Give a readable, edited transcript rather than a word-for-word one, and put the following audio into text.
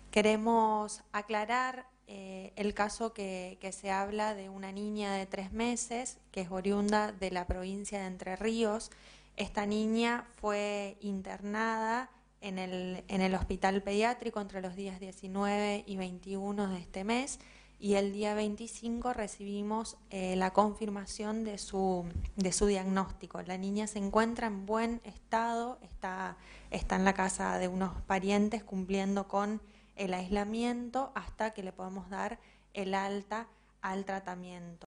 Queremos aclarar el caso que se habla de una niña de 3 meses que es oriunda de la provincia de Entre Ríos. Esta niña fue internada en el hospital pediátrico entre los días 19 y 21 de este mes y el día 25 recibimos la confirmación de su diagnóstico. La niña se encuentra en buen estado, está en la casa de unos parientes cumpliendo con el aislamiento hasta que le podemos dar el alta al tratamiento.